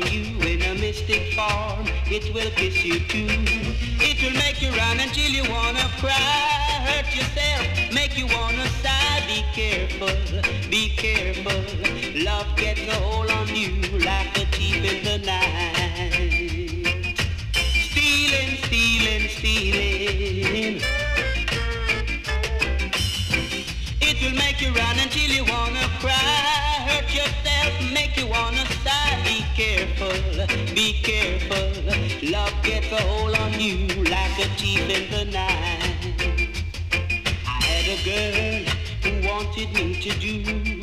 you in a mystic form. It will kiss you too. It will make you run until you wanna cry. Hurt yourself, make you wanna sigh. Be careful, be careful. Love gets a hold on you like a thief in the night. Stealing, stealing, stealing. It will make you run until you wanna cry. Hurt yourself, make you wanna sigh. Be careful, be careful. Love gets a hold on you like a thief in the night. I had a girl who wanted me to do